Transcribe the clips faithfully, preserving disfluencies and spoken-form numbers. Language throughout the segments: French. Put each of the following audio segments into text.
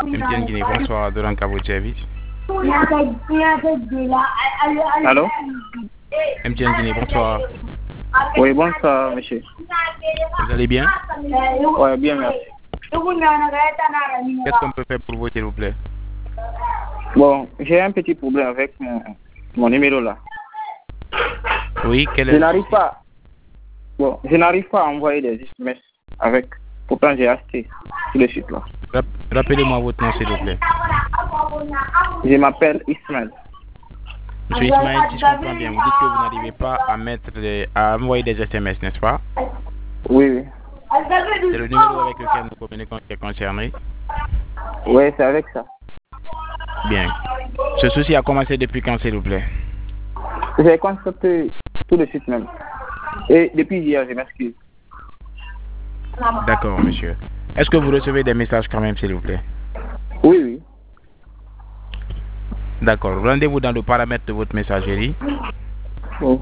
M T N Guinée, bonsoir, de à votre service. Allô? M T N Guinée, bonsoir. Oui, bonsoir, monsieur. Vous allez bien? Oui, bien, merci. Qu'est-ce qu'on peut faire pour vous, s'il vous plaît? Bon, j'ai un petit problème avec mon, mon numéro là. Oui, quel est Je le n'arrive souci? pas. Bon, je n'arrive pas à envoyer des S M S avec. Pourtant, j'ai acheté sur le site là. Rap- Rappelez-moi votre nom, s'il vous plaît. Je m'appelle Ismaël. Monsieur Ismaël, si je comprends bien, vous dites que vous n'arrivez pas à mettre les- à envoyer des S M S, n'est-ce pas? Oui, oui. C'est le numéro avec lequel nous communiquons qui est concerné. Oui, c'est avec ça. Bien. Ce souci a commencé depuis quand, s'il vous plaît? J'ai constaté tout de suite même. Et depuis hier, je m'excuse. D'accord, monsieur. Est-ce que vous recevez des messages quand même, s'il vous plaît? Oui, oui. D'accord. Rendez-vous dans le paramètre de votre messagerie. Oui.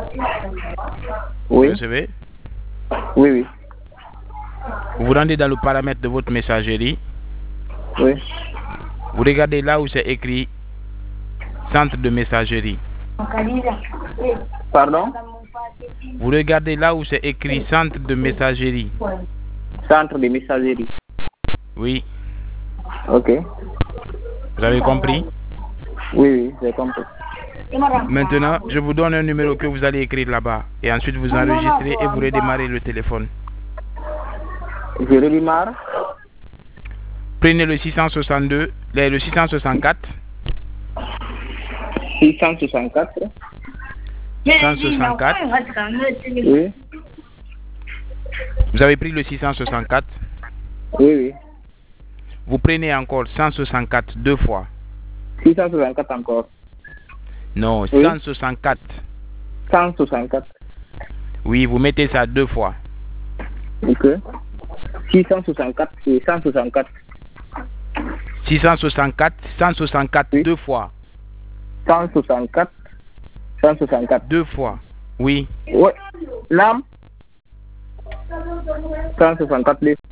Vous Oui, recevez? oui, oui. Vous vous rendez dans le paramètre de votre messagerie. Oui. Vous regardez là où c'est écrit centre de messagerie. Pardon? Vous regardez là où c'est écrit centre de messagerie. Centre de messagerie. Oui. Ok. Vous avez compris? Oui, oui, j'ai compris. Maintenant, je vous donne un numéro que vous allez écrire là-bas. Et ensuite, vous enregistrez et vous redémarrez le téléphone. Je redémarre. Prenez le six cent soixante-deux, le le six cent soixante-quatre, six cent soixante-quatre. cent soixante-quatre. Oui. Vous avez pris le six cent soixante-quatre. Oui, oui. Vous prenez encore cent soixante-quatre deux fois. six cent soixante-quatre encore. Non, Oui. cent soixante-quatre. cent soixante-quatre. Oui, vous mettez ça deux fois. Ok. six cent soixante-quatre et cent soixante-quatre. six cent soixante-quatre, cent soixante-quatre Oui. deux fois. cent soixante-quatre. cent soixante-quatre. Deux fois. Oui. Oui. Nam. cent soixante-quatre.